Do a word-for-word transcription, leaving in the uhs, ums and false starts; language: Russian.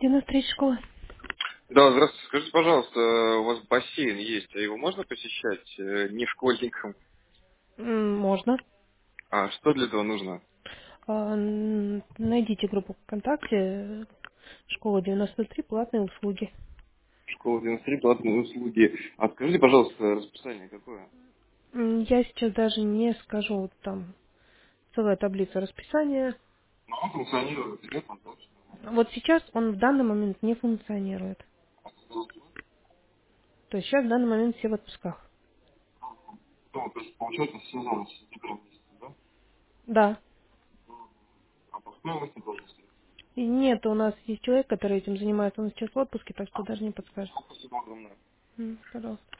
девяносто три школа. Да, здравствуйте. Скажите, пожалуйста, у вас бассейн есть, а его можно посещать э, не школьникам? М, Можно. А что для этого нужно? А, н- Найдите группу ВКонтакте э, «Школа девяносто три. Платные услуги». Школа девяносто три, платные услуги. А скажите, пожалуйста, расписание какое? М, Я сейчас даже не скажу, вот там целая таблица расписания. Ну, он функционирует, идет он точно. Вот сейчас он в данный момент не функционирует. То есть сейчас в данный момент все в отпусках. Ну, то есть, получается, сезон с сентября месяца, да? Да. А по стоимости тоже стоит. И нет, у нас есть человек, который этим занимается, он сейчас в отпуске, так что даже не подскажет. Спасибо огромное. М, Пожалуйста.